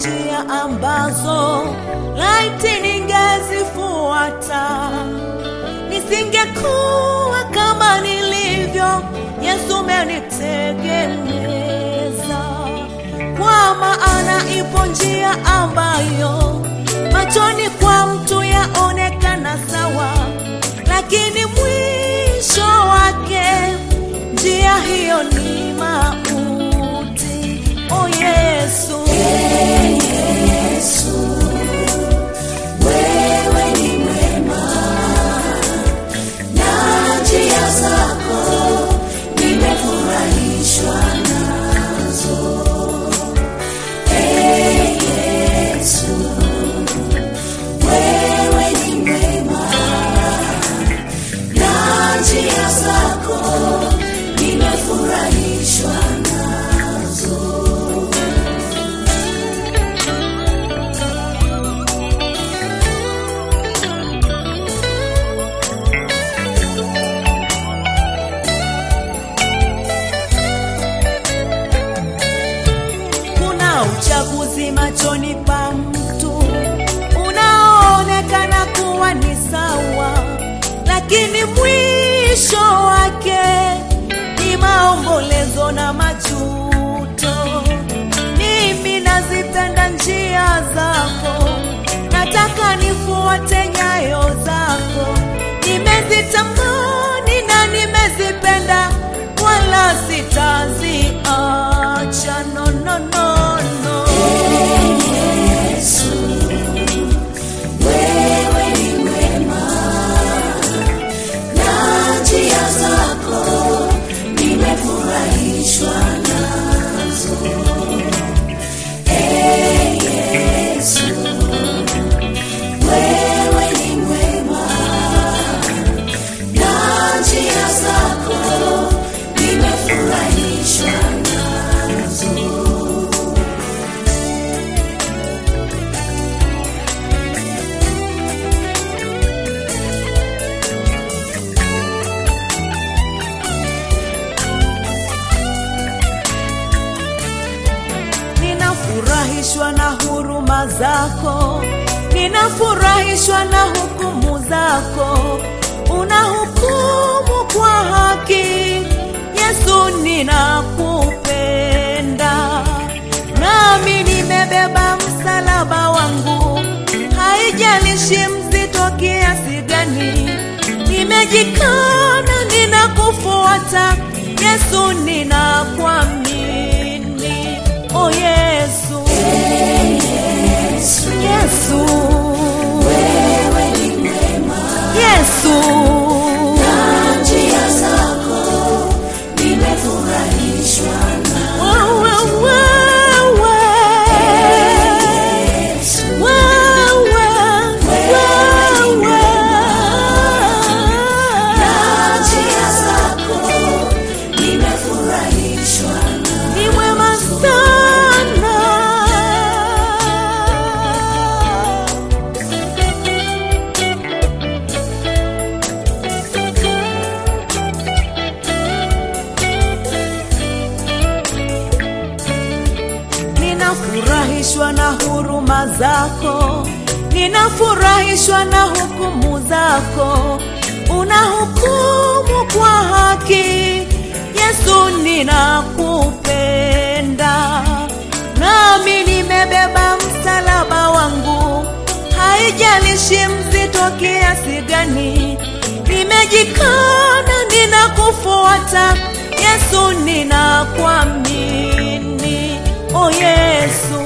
njia ambazo laiti ningezifuata, nisingekuwa kama nilivyo. Yesu amenitengeneza, kwa maana ipo njia ambayo machoni kwa mtu yaonekana sawa, lakini mwisho wake njia hiyo ni mauti. Oh Yesu, Yesu, wewe ni mwema, na njia zako nimefurahishwa nazo. Yesu, wewe ni mwema, na njia zako nimefurahishwa nazo. uchaguzi machoni pa mtu unaonekana kuwa ni sawa, lakini mwisho wake ni maombolezo na majuto. Mimi nazipenda njia zako, nataka nifuate nyayo zako. Nimezitamani na nimezipenda, wala sitaziacha. No, no, no. Yesu, wewe ni mwema, na njia zako nimefurahishwa nazo. Yesu, wewe ni mwema, na njia zako nimefurahishwa nazo. Ninafurahishwa na huruma zako, ninafurahishwa na hukumu zako. Unahukumu kwa haki, Yesu ninakupenda. Nami nimebeba msalaba wangu, haijalishi mzito kiasi gani. Nimejikana, ninakufuata, Yesu ninakuamini. Oh Yesu, Yesu, wewe ni mwema, Yesu, na njia zako nimefurahishwa nazo. Ninafurahishwa na huruma zako, ninafurahishwa na hukumu zako. Unahukumu kwa haki, Yesu ninakupenda. Nami nimebeba msalaba wangu, haijalishi mzito kiasi gani. Nimejikana, ninakufuata, Yesu ninakuamini. Oh Yesu,